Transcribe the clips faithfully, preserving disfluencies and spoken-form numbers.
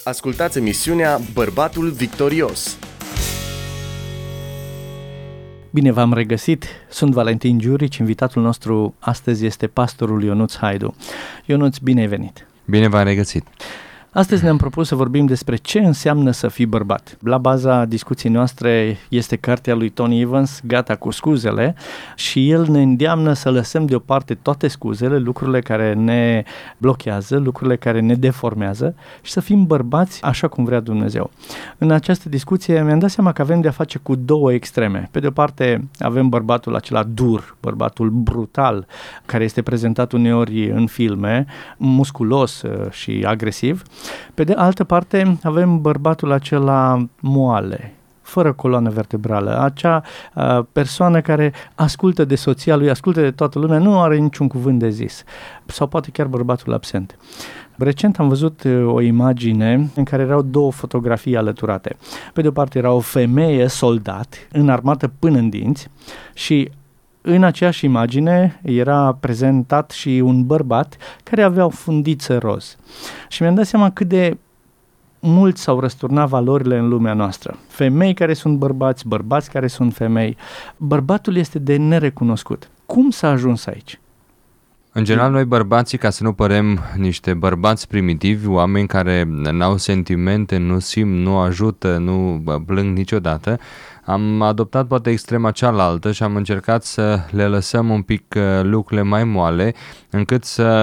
Ascultați emisiunea Bărbatul Victorios. Bine v-am regăsit, sunt Valentin Giurici, invitatul nostru astăzi este pastorul Ionuț Haidu. Ionuț, bine ai venit! Bine v-am regăsit! Astăzi ne-am propus să vorbim despre ce înseamnă să fii bărbat. La baza discuției noastre este cartea lui Tony Evans, Gata cu scuzele, și el ne îndeamnă să lăsăm deoparte toate scuzele, lucrurile care ne blochează, lucrurile care ne deformează și să fim bărbați așa cum vrea Dumnezeu. În această discuție mi-am dat seama că avem de-a face cu două extreme. Pe de o parte avem bărbatul acela dur, bărbatul brutal, care este prezentat uneori în filme, musculos și agresiv. Pe de altă parte avem bărbatul acela moale, fără coloană vertebrală, acea uh, persoană care ascultă de soția lui, ascultă de toată lumea, nu are niciun cuvânt de zis, sau poate chiar bărbatul absent. Recent am văzut o imagine în care erau două fotografii alăturate. Pe de o parte era o femeie soldat, înarmată până în dinți, și în aceeași imagine era prezentat și un bărbat care avea o fundiță roz. Și mi-am dat seama cât de mult s-au răsturnat valorile în lumea noastră. Femei care sunt bărbați, bărbați care sunt femei. Bărbatul este de nerecunoscut. Cum s-a ajuns aici? În general, noi bărbații, ca să nu părem niște bărbați primitivi, oameni care n-au sentimente, nu simt, nu ajută, nu plâng niciodată, am adoptat poate extrema cealaltă și am încercat să le lăsăm un pic lucrurile mai moale, încât să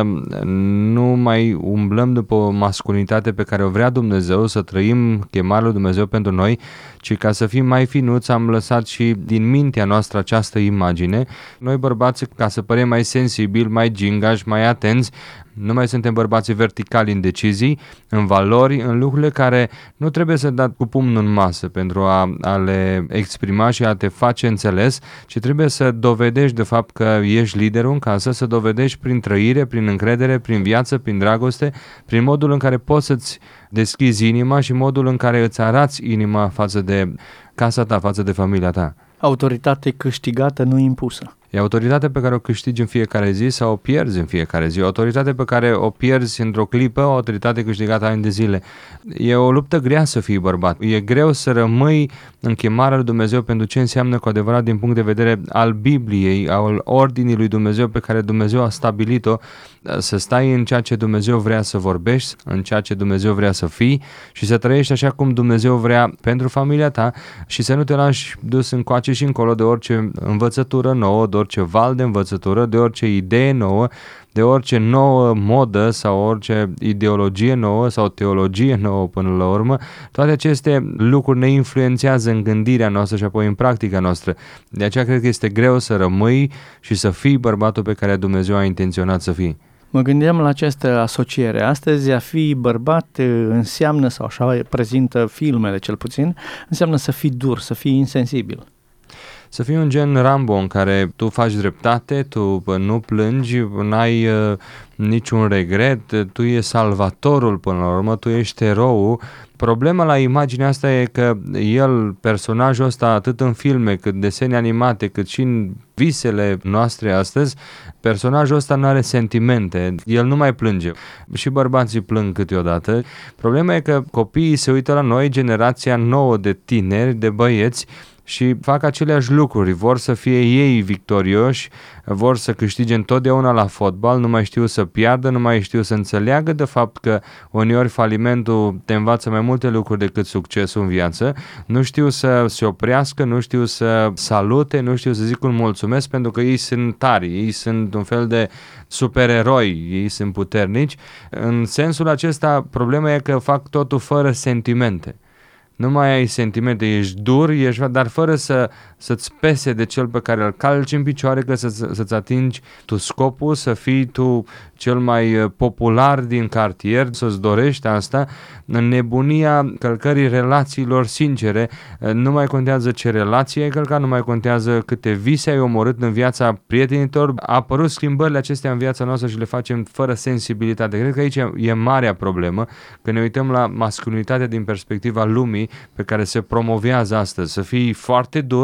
nu mai umblăm după o masculinitate pe care o vrea Dumnezeu, să trăim chemarea lui Dumnezeu pentru noi, ci ca să fim mai finuți am lăsat și din mintea noastră această imagine. Noi bărbații, ca să părem mai sensibili, mai gingași, mai atenți, nu mai suntem bărbații verticali în decizii, în valori, în lucrurile care nu trebuie să dai cu pumnul în masă pentru a, a le exprima și a te face înțeles, ci trebuie să dovedești de fapt că ești liderul în casă, să dovedești prin trăire, prin încredere, prin viață, prin dragoste, prin modul în care poți să-ți deschizi inima și modul în care îți arați inima față de casa ta, față de familia ta. Autoritate câștigată, nu impusă. E autoritatea pe care o câștigi în fiecare zi sau o pierzi în fiecare zi. O autoritate pe care o pierzi într-o clipă, o autoritate câștigată ani de zile. E o luptă grea să fii bărbat. E greu să rămâi în chemarea lui Dumnezeu pentru ce înseamnă cu adevărat din punct de vedere al Bibliei, al ordinii lui Dumnezeu pe care Dumnezeu a stabilit-o, să stai în ceea ce Dumnezeu vrea să vorbești, în ceea ce Dumnezeu vrea să fii și să trăiești așa cum Dumnezeu vrea pentru familia ta și să nu te lași dus încoace și încolo de orice învățătură nouă, de orice val de învățătură, de orice idee nouă, de orice nouă modă sau orice ideologie nouă sau teologie nouă până la urmă. Toate aceste lucruri ne influențează în gândirea noastră și apoi în practica noastră. De aceea cred că este greu să rămâi și să fii bărbatul pe care Dumnezeu a intenționat să fii. Mă gândeam la această asociere. Astăzi a fi bărbat înseamnă, sau așa prezintă filmele cel puțin, înseamnă să fii dur, să fii insensibil. Să fii un gen Rambo în care tu faci dreptate, tu nu plângi, n-ai uh, niciun regret, tu ești salvatorul până la urmă, tu ești eroul. Problema la imaginea asta e că el, personajul ăsta, atât în filme, cât desene animate, cât și în visele noastre astăzi, personajul ăsta nu are sentimente, el nu mai plânge. Și bărbații plâng câteodată. Problema e că copiii se uită la noi, generația nouă de tineri, de băieți, și fac aceleași lucruri, vor să fie ei victorioși, vor să câștige întotdeauna la fotbal, nu mai știu să piardă, nu mai știu să înțeleagă de fapt că uneori falimentul te învață mai multe lucruri decât succesul în viață, nu știu să se oprească, nu știu să salute, nu știu să zic un mulțumesc pentru că ei sunt tari, ei sunt un fel de supereroi, ei sunt puternici. În sensul acesta, problema e că fac totul fără sentimente. Nu mai ai sentimente, ești dur, ești, dar fără să, să-ți pese de cel pe care îl calci în picioare, că să, să-ți atingi tu scopul, să fii tu cel mai popular din cartier, să-ți dorești asta. În nebunia călcării relațiilor sincere, nu mai contează ce relație ai călcat, nu mai contează câte vise ai omorât în viața prietenilor. A apărut schimbările acestea în viața noastră și le facem fără sensibilitate. Cred că aici e marea problemă, când ne uităm la masculinitatea din perspectiva lumii pe care se promovează astăzi. Să fii foarte dur,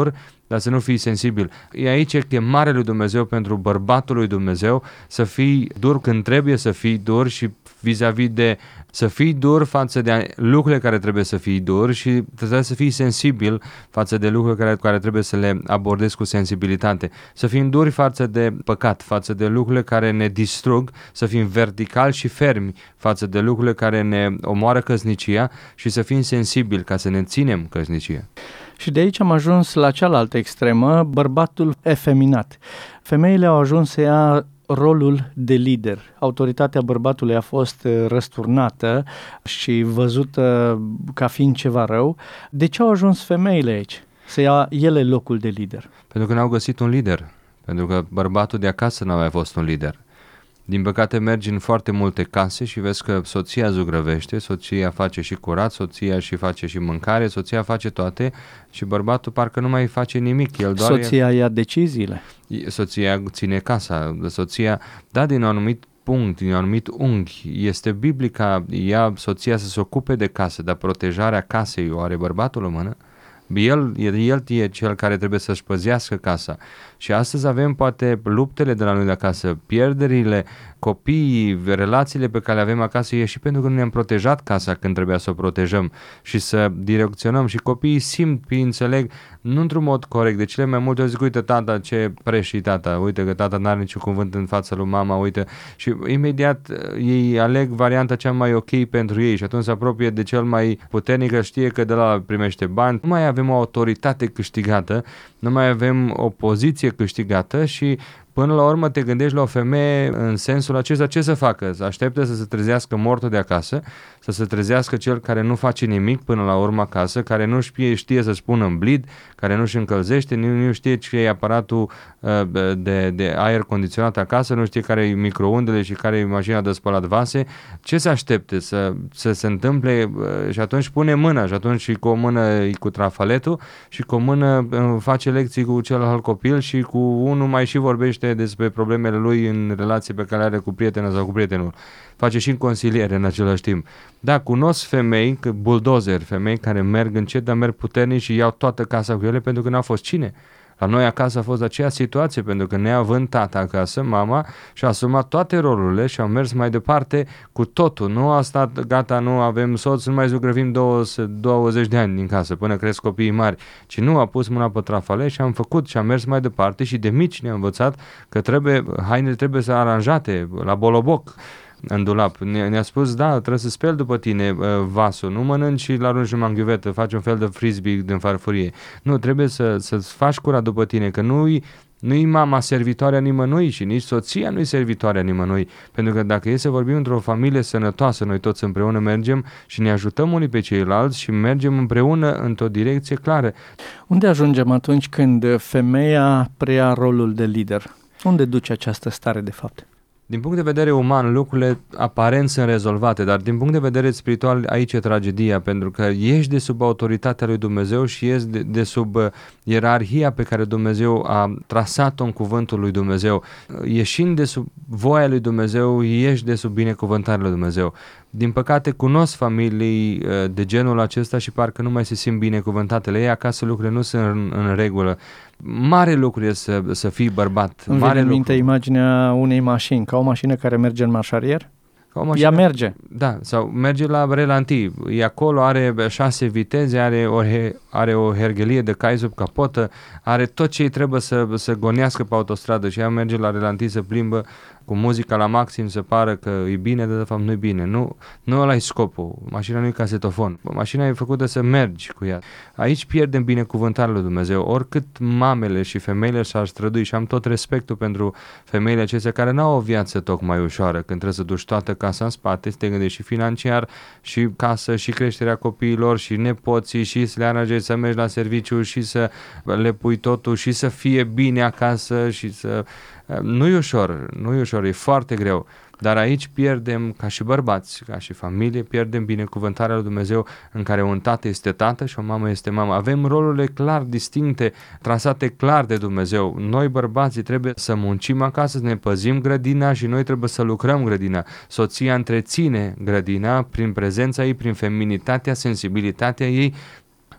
dar să nu fii sensibil. E aici chemarea lui Dumnezeu pentru bărbatul lui Dumnezeu, să fii dur când trebuie să fii dur și vis-a-vis de să fii dur față de lucrurile care trebuie să fii dur și trebuie să fii sensibil față de lucrurile care, care trebuie să le abordezi cu sensibilitate. Să fim duri față de păcat, față de lucrurile care ne distrug, să fim verticali și fermi față de lucrurile care ne omoară căsnicia și să fim sensibili ca să ne ținem căsnicia. Și de aici am ajuns la cealaltă extremă, bărbatul efeminat. Femeile au ajuns să ia rolul de lider. Autoritatea bărbatului a fost răsturnată și văzută ca fiind ceva rău. De ce au ajuns femeile aici? Să ia ele locul de lider? Pentru că n-au găsit un lider. Pentru că bărbatul de acasă n-a mai fost un lider. Din păcate mergi în foarte multe case și vezi că soția zugrăvește, soția face și curat, soția și face și mâncare, soția face toate și bărbatul parcă nu mai face nimic. El doar soția ia deciziile. Soția ține casa, soția, da, din un anumit punct, din un anumit unghi. Este biblica, ea, soția să se ocupe de casă, dar protejarea casei o are bărbatul în mână. El, el e cel care trebuie să-și păzească casa. Și astăzi avem poate luptele de la noi de acasă, pierderile, copiii, relațiile pe care le avem acasă, e și pentru că nu ne-am protejat casa când trebuia să o protejăm și să direcționăm. Și copiii simt, înțeleg, nu într-un mod corect. De cele mai multe ori zic, uite tata, ce preși tata, uite că tata n-are niciun cuvânt în fața lui mama, uite. Și imediat ei aleg varianta cea mai ok pentru ei și atunci se apropie de cel mai puternic, că știe că de la primește bani. Nu mai avem o autoritate câștigată, nu mai avem o poziție câștigată și până la urmă te gândești la o femeie în sensul acesta, ce să facă? Să aștepte să se trezească mortul de acasă, să se trezească cel care nu face nimic până la urmă acasă, care nu știe, știe să spună în blid, care nu-și încălzește, nu, nu știe ce e aparatul uh, de, de aer condiționat acasă, nu știe care e microundele și care e mașina de spălat vase. Ce să aștepte? Să, să se întâmple uh, și atunci pune mâna și atunci și cu o mână e cu trafaletul și cu o mână uh, face lecții cu celălalt copil și cu unul mai și vorbește despre problemele lui în relație pe care le are cu prietena sau cu prietenul. Face și în consiliere în același timp. Da, cunosc femei, buldozer, femei care merg încet, dar merg puternici și iau toată casa cu ele pentru că n-a fost cine. La noi acasă a fost aceea situație, pentru că neavând tata acasă, mama și-a asumat toate rolurile și au mers mai departe cu totul. Nu a stat, gata, nu avem soț, nu mai zugrăvim douăzeci de ani din casă până cresc copiii mari, ci nu a pus mâna pe trafale și am făcut și am mers mai departe și de mici ne-a învățat că trebuie, hainele trebuie să aranjate la boloboc în dulap. Ne, ne-a spus, da, trebuie să speli după tine uh, vasul, nu mănânci și l-arunci numai în ghiuvetă, faci un fel de frisbee din farfurie. Nu, trebuie să, să-ți faci curat după tine, că nu-i, nu-i mama servitoarea nimănui și nici soția nu-i servitoarea nimănui. Pentru că dacă e să vorbim într-o familie sănătoasă, noi toți împreună mergem și ne ajutăm unii pe ceilalți și mergem împreună într-o direcție clară. Unde ajungem atunci când femeia preia rolul de lider? Unde duce această stare de fapt? Din punct de vedere uman, lucrurile aparent sunt rezolvate, dar din punct de vedere spiritual aici e tragedia, pentru că ești de sub autoritatea lui Dumnezeu și ești de, de sub ierarhia pe care Dumnezeu a trasat-o în cuvântul lui Dumnezeu. Ieșind de sub voia lui Dumnezeu, ești de sub binecuvântarea lui Dumnezeu. Din păcate, cunosc familii de genul acesta și parcă nu mai se simt binecuvântate. La ei acasă lucrurile nu sunt în, în regulă. Mare lucru e să, să fii bărbat. Îmi mare vine în minte lucru. imaginea unei mașini, ca o mașină care merge în marșarier? Ca o mașină, ea merge. Da, sau merge la relanti. E acolo, are șase viteze, are o, are o herghelie de cai sub capotă, are tot ce îi trebuie să, să gonească pe autostradă și ea merge la relanti, să plimbă cu muzica la maxim, să pară că e bine, dar de fapt nu e bine. Nu, nu ăla e scopul. Mașina nu e casetofon. Mașina e făcută să mergi cu ea. Aici pierdem binecuvântarea lui Dumnezeu. Oricât mamele și femeile și-ar strădui, și am tot respectul pentru femeile acestea care n-au o viață tocmai ușoară, când trebuie să duci toată casa în spate, să te gândești și financiar, și casă, și creșterea copiilor, și nepoții, și să le aranjezi să mergi la serviciu, și să le pui totul, și să fie bine acasă, și să... Nu e ușor, nu e ușor, e foarte greu, dar aici pierdem, ca și bărbați, ca și familie, pierdem binecuvântarea lui Dumnezeu în care un tată este tată și o mamă este mamă. Avem rolurile clar distincte, trasate clar de Dumnezeu. Noi bărbații trebuie să muncim acasă, să ne păzim grădina și noi trebuie să lucrăm grădina. Soția întreține grădina prin prezența ei, prin feminitatea, sensibilitatea ei.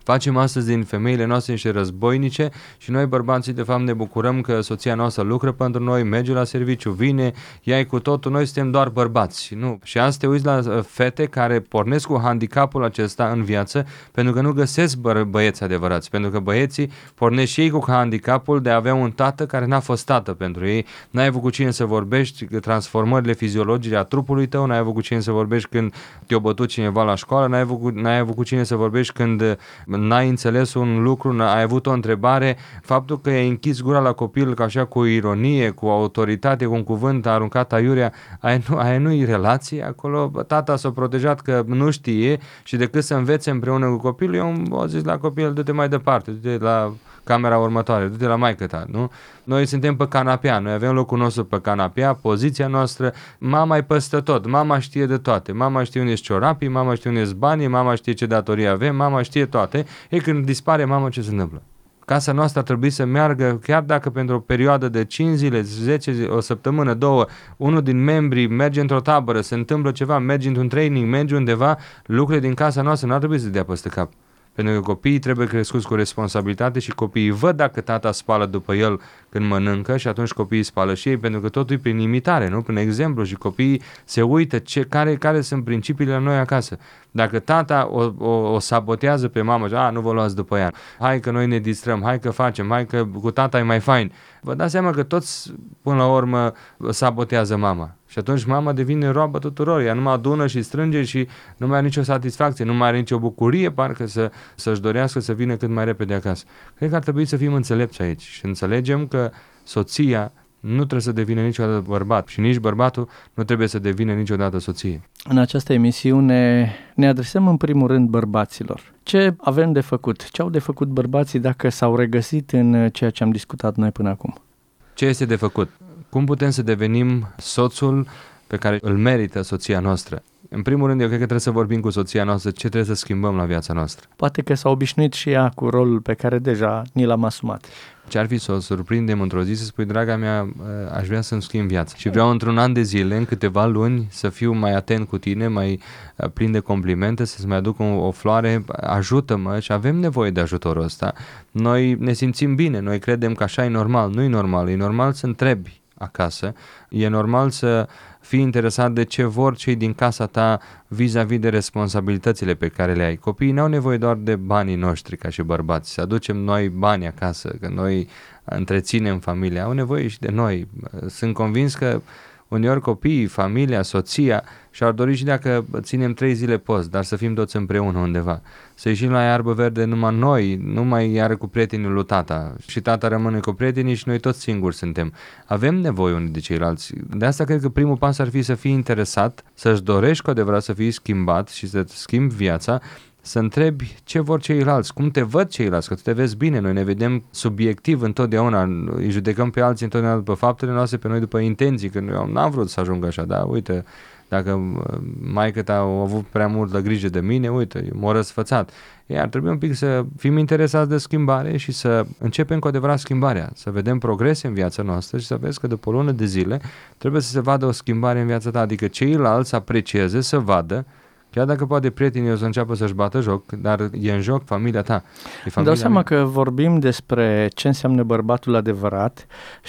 Facem astăzi din femeile noastre niște războinice și noi bărbații de fapt ne bucurăm că soția noastră lucră pentru noi, merge la serviciu, vine, ia cu totul, noi suntem doar bărbați. Nu. Și asta te uiți la fete care pornesc cu handicapul acesta în viață pentru că nu găsesc bă- băieți adevărați, pentru că băieții pornesc și ei cu handicapul de a avea un tată care n-a fost tată pentru ei, n-ai avut cu cine să vorbești, transformările fiziologice a trupului tău, n-ai avut cu cine să vorbești când te-a bătut cineva la școală, n-ai avut, cu, n-ai avut cu cine să vorbești când n-ai înțeles un lucru, ai avut o întrebare, faptul că ai închis gura la copil ca așa cu ironie, cu autoritate, cu un cuvânt aruncat aiurea, aia, nu, aia nu-i relație, acolo tata s-a protejat că nu știe și decât să învețe împreună cu copilul, eu am zis la copil, du-te mai departe, du-te la camera următoare, du-te la maică-ta, nu? Noi suntem pe canapea, noi avem locul nostru pe canapea, poziția noastră, mama e păstă tot, mama știe de toate, mama știe unde-s ciorapii, mama știe unde-s banii, mama știe ce datorii avem, mama știe toate, e când dispare mama ce se întâmplă. Casa noastră ar trebui să meargă, chiar dacă pentru o perioadă de cinci zile, zece zile, o săptămână, două, unul din membrii merge într-o tabără, se întâmplă ceva, merge într-un training, merge undeva, lucrurile din casa noastră nu ar trebui să dea peste cap. Pentru că copiii trebuie crescuți cu responsabilitate și copiii văd dacă tata spală după el când mănâncă și atunci copiii spală și ei, pentru că totul e prin imitare, nu? Prin exemplu și copiii se uită ce, care, care sunt principiile la noi acasă. Dacă tata o, o, o sabotează pe mamă, a, nu vă luați după ea, hai că noi ne distrăm, hai că facem, hai că cu tata e mai fain, vă dați seama că toți până la urmă sabotează mama. Și atunci mama devine roabă tuturor, ea nu mai adună și strânge și nu mai are nicio satisfacție, nu mai are nicio bucurie, parcă să, să-și dorească să vină cât mai repede acasă. Cred că ar trebui să fim înțelepți aici și înțelegem că soția nu trebuie să devină niciodată bărbat și nici bărbatul nu trebuie să devină niciodată soție. În această emisiune ne adresăm în primul rând bărbaților. Ce avem de făcut? Ce au de făcut bărbații dacă s-au regăsit în ceea ce am discutat noi până acum? Ce este de făcut? Cum putem să devenim soțul pe care îl merită soția noastră? În primul rând, eu cred că trebuie să vorbim cu soția noastră ce trebuie să schimbăm la viața noastră. Poate că s-a obișnuit și ea cu rolul pe care deja ni l-am asumat. Ce ar fi să o surprindem într-o zi să spui, draga mea, aș vrea să-mi schimb viața și vreau într-un an de zile, în câteva luni, să fiu mai atent cu tine, mai plin de complimente, să-ți mai aduc o, o floare, ajută-mă și avem nevoie de ajutorul ăsta. Noi ne simțim bine, noi credem că așa e normal, nu e normal, e normal să întrebi acasă, e normal să fii interesat de ce vor cei din casa ta vis-a-vis de responsabilitățile pe care le ai. Copiii n-au nevoie doar de banii noștri ca și bărbați, să aducem noi bani acasă, că noi întreținem familia, au nevoie și de noi. Sunt convins că uneori copiii, familia, soția și-ar dori și dacă ținem trei zile post, dar să fim toți împreună undeva. Să ieșim la iarbă verde numai noi, nu mai iară cu prietenii lui tata și tata rămâne cu prietenii și noi toți singuri suntem. Avem nevoie unii de ceilalți. De asta cred că primul pas ar fi să fii interesat, să-și dorești cu adevărat să fii schimbat și să-ți schimbi viața, să întrebi ce vor ceilalți, cum te văd ceilalți, că tu te vezi bine, noi ne vedem subiectiv întotdeauna, îi judecăm pe alții întotdeauna după faptele noastre, pe noi după intenții, că eu n-am vrut să ajung așa, da, uite, dacă maică-ta a avut prea multă grijă de mine, uite, m-a răsfățat. Ei, ar trebui un pic să fim interesați de schimbare și să începem cu adevărat schimbarea, să vedem progrese în viața noastră și să vezi că după o lună de zile trebuie să se vadă o schimbare în viața ta, adică ceilalți să aprecieze, să vadă, chiar dacă poate prietenii o să înceapă să-și bată joc, dar e în joc familia ta. Îmi dau seama că vorbim despre ce înseamnă bărbatul adevărat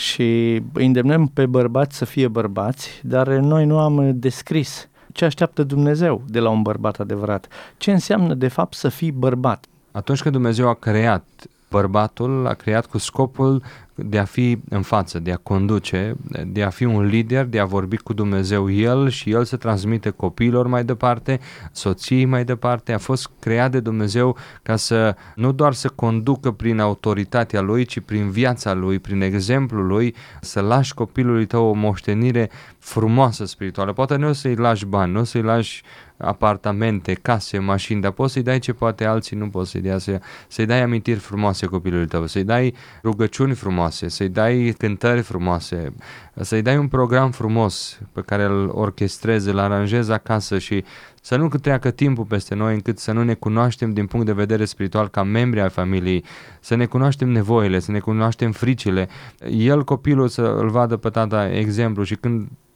și îndemnăm pe bărbați să fie bărbați, dar noi nu am descris ce așteaptă Dumnezeu de la un bărbat adevărat. Ce înseamnă de fapt să fii bărbat? Atunci când Dumnezeu a creat bărbatul, l-a creat cu scopul de a fi în față, de a conduce, de a fi un lider, de a vorbi cu Dumnezeu el și el să transmite copiilor mai departe, soției mai departe. A fost creat de Dumnezeu ca să nu doar să conducă prin autoritatea lui, ci prin viața lui, prin exemplul lui, să lași copilului tău o moștenire frumoasă spirituală. Poate nu o să-i lași bani, nu o să-i lași apartamente, case, mașini, dar poți să-i dai ce poate alții nu pot să-i dea, să, să-i dai amintiri frumoase copilului tău, să-i dai rugăciuni frumoase, să-i dai cântări frumoase, să-i dai un program frumos pe care îl orchestrezi, îl aranjezi acasă și să nu treacă timpul peste noi încât să nu ne cunoaștem din punct de vedere spiritual ca membri ai familiei, să ne cunoaștem nevoile, să ne cunoaștem fricile. El, copilul, să îl vadă pe tata exemplu și când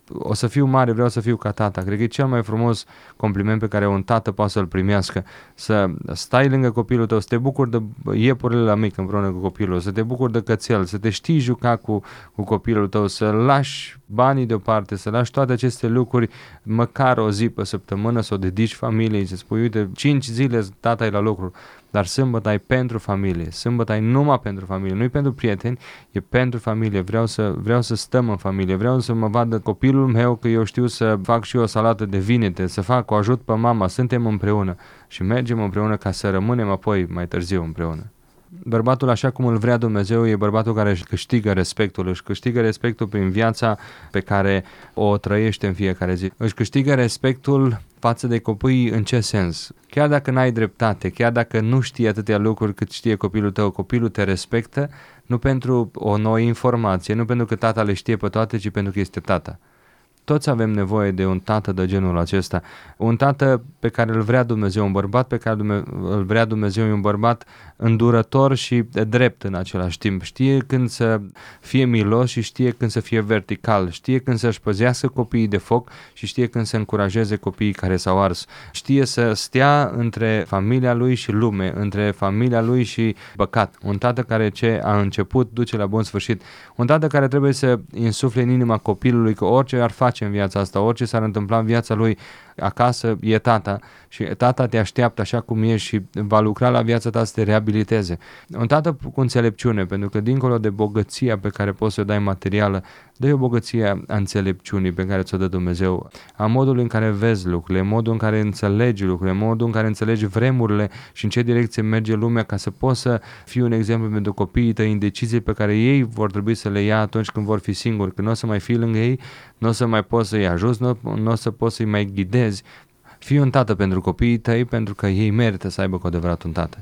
o să fiu mare, vreau să fiu ca tata. Cred că e cel mai frumos compliment pe care un tată poate să-l primească. Să stai lângă copilul tău, să te bucuri de iepurile la mic împreună cu copilul, să te bucuri de cățel, să te știi juca cu, cu copilul tău, să lași banii deoparte, să lași toate aceste lucruri, măcar o zi pe săptămână, să o dedici familiei, să spui, uite, cinci zile tata e la lucru, dar sâmbătă ai pentru familie, sâmbătă ai numai pentru familie, nu e pentru prieteni, e pentru familie, vreau să, vreau să stăm în familie, vreau să mă vadă copilul meu că eu știu să fac și eu o salată de vinete, să fac, o ajut pe mama, suntem împreună și mergem împreună ca să rămânem apoi mai târziu împreună. Bărbatul așa cum îl vrea Dumnezeu e bărbatul care își câștigă respectul, își câștigă respectul prin viața pe care o trăiește în fiecare zi. Își câștigă respectul față de copii în ce sens? Chiar dacă n-ai dreptate, chiar dacă nu știi atâtea lucruri cât știe copilul tău, copilul te respectă nu pentru o nouă informație, nu pentru că tata le știe pe toate, ci pentru că este tata. Toți avem nevoie de un tată de genul acesta, un tată pe care îl vrea Dumnezeu, un bărbat pe care îl vrea Dumnezeu, un bărbat îndurător și drept în același timp. Știe când să fie milos și știe când să fie vertical, știe când să-și păzească copiii de foc și știe când să încurajeze copiii care s-au ars. Știe să stea între familia lui și lume, între familia lui și păcat. Un tată care ce a început duce la bun sfârșit. Un tată care trebuie să insufle în inima copilului că orice ar face în viața asta, orice s-ar întâmpla în viața lui acasă, e tata și tata te așteaptă așa cum ești și va lucra la viața ta să te reabiliteze. Un tată cu înțelepciune, pentru că dincolo de bogăția pe care poți să o dai materială, dă o bogăție a înțelepciunii pe care ți-o dă Dumnezeu, a modului în care vezi lucrurile, modul în care înțelegi lucrurile, modul în care înțelegi vremurile și în ce direcție merge lumea ca să poți să fii un exemplu pentru copiii tăi în decizii pe care ei vor trebui să le ia atunci când vor fi singuri, când nu o să mai fii lângă ei, nu o să mai poți să-i ajuți, nu, nu o să poți să-i mai ghidezi. Fii un tată pentru copiii tăi pentru că ei merită să aibă cu adevărat un tată.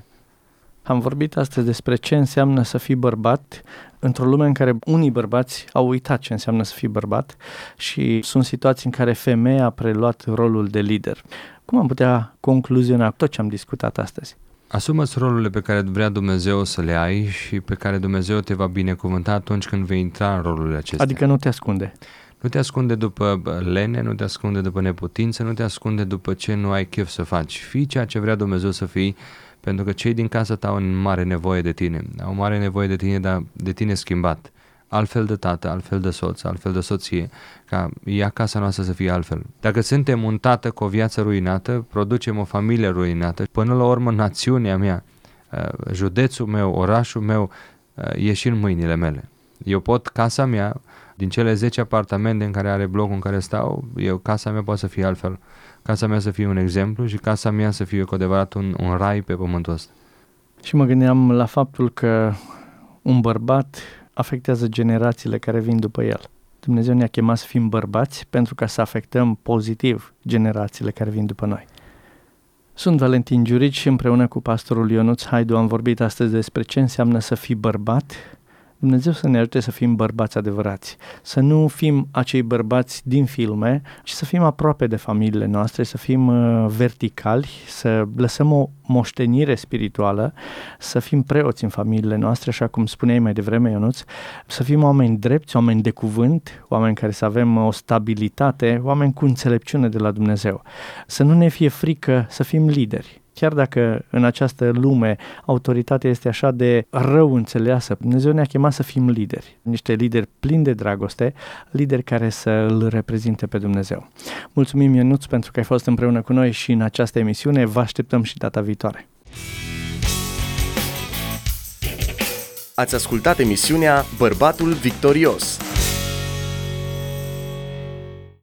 Am vorbit astăzi despre ce înseamnă să fii bărbat într-o lume în care unii bărbați au uitat ce înseamnă să fii bărbat și sunt situații în care femeia a preluat rolul de lider. Cum am putea concluziona tot ce am discutat astăzi? Asumă-ți rolurile pe care vrea Dumnezeu să le ai și pe care Dumnezeu te va binecuvânta atunci când vei intra în rolurile acestea. Adică nu te ascunde. Nu te ascunde după lene, nu te ascunde după neputință, nu te ascunde după ce nu ai chef să faci. Fii ceea ce vrea Dumnezeu să fii, pentru că cei din casa ta au mare nevoie de tine. Au mare nevoie de tine, dar de tine schimbat. Altfel de tată, altfel de soț, altfel de soție, ca ea casa noastră să fie altfel. Dacă suntem un tată cu o viață ruinată, producem o familie ruinată. Până la urmă, națiunea mea, județul meu, orașul meu, e și în mâinile mele. Eu pot, casa mea, din cele zece apartamente în care are blocul în care stau, eu, casa mea poate să fie altfel. Casa mea să fie un exemplu și casa mea să fie cu adevărat un, un rai pe pământul ăsta. Și mă gândeam la faptul că un bărbat afectează generațiile care vin după el. Dumnezeu ne-a chemat să fim bărbați pentru ca să afectăm pozitiv generațiile care vin după noi. Sunt Valentin Giurici și împreună cu pastorul Ionuț Haidu am vorbit astăzi despre ce înseamnă să fii bărbat. Dumnezeu să ne ajute să fim bărbați adevărați, să nu fim acei bărbați din filme, ci să fim aproape de familiile noastre, să fim uh, verticali, să lăsăm o moștenire spirituală, să fim preoți în familiile noastre, așa cum spuneai mai devreme, Ionuț, să fim oameni drepți, oameni de cuvânt, oameni care să avem o stabilitate, oameni cu înțelepciune de la Dumnezeu. Să nu ne fie frică să fim lideri. Chiar dacă în această lume autoritatea este așa de rău înțeleasă, Dumnezeu ne-a chemat să fim lideri, niște lideri plini de dragoste, lideri care să îl reprezinte pe Dumnezeu. Mulțumim, Ionuț, pentru că ai fost împreună cu noi și în această emisiune. Vă așteptăm și data viitoare. Ați ascultat emisiunea Bărbatul Victorios.